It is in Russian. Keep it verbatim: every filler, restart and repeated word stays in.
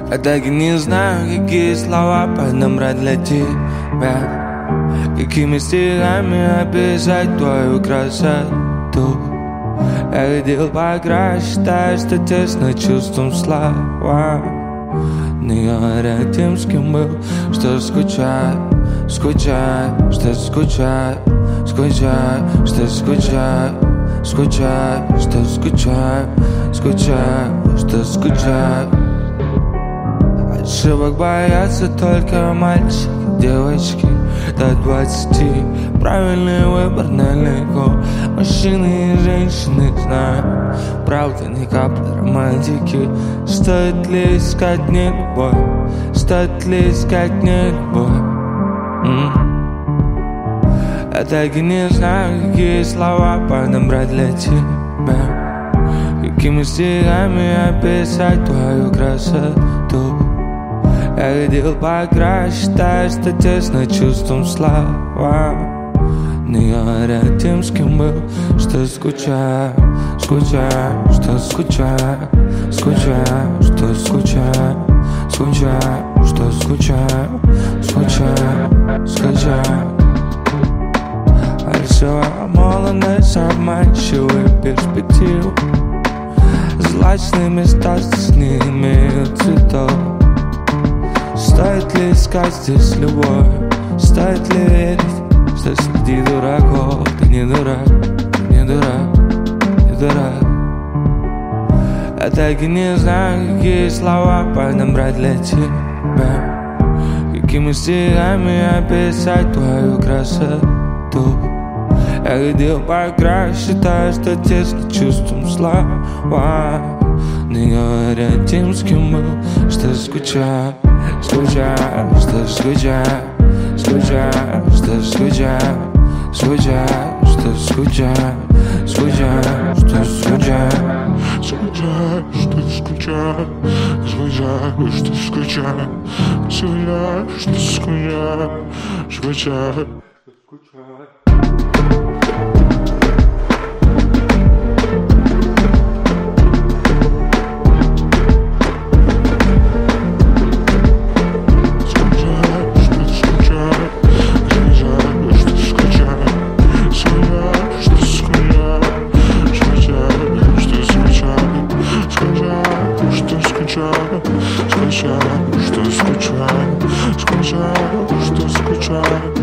Я так и не знаю, какие слова подобрать для тебя, какими стихами описать твою красоту. Я хотел покрасить, считаю, что тесно чувством слова не говорят тем, с кем был, что скучаю, скучаю, что скучаю, скучаю, что скучаю, скучаю, что скучаю, скучаю, что скучаю. Ошибок боятся только мальчики, девочки до двадцати. Правильный выбор налегко. Мужчины и женщины знают, правда, ни капли романтики. Стоит ли искать не любовь? Стоит ли искать не любовь? м-м. Я так и не знаю, какие слова подобрать для тебя, какими стихами описать твою красоту. Я хотел покрасить, считаю, что тесно чувством слова не говорят тем, с кем был, что скучаю, скучаю, что скучаю, скучаю, что скучаю, скучаю, что скучаю, скучаю, скучаю. Фальшивая молодость, обманчивые перспективы, злачные места здесь не имеют цветов. Стоит ли искать здесь любовь? Стоит ли верить, что среди дураков ты не дурак, не дурак, не дурак? Я так и не знаю, какие слова подобрать для тебя, какими стихами описать твою красоту. Я хотел покрасить, считаю, что тесно чувством слова не говорят тем, с кем был, что скучаю, скучаю, что скучаю, скучаю, что скучаю, скучаю, что скучаю, скучаю, что скучаю, скучаю, что скучаю, скучаю, что скучаю, скучаю, что скучаю, скучаю, скучаю. Скучаю, что скучаю, скучаю, что скучаю.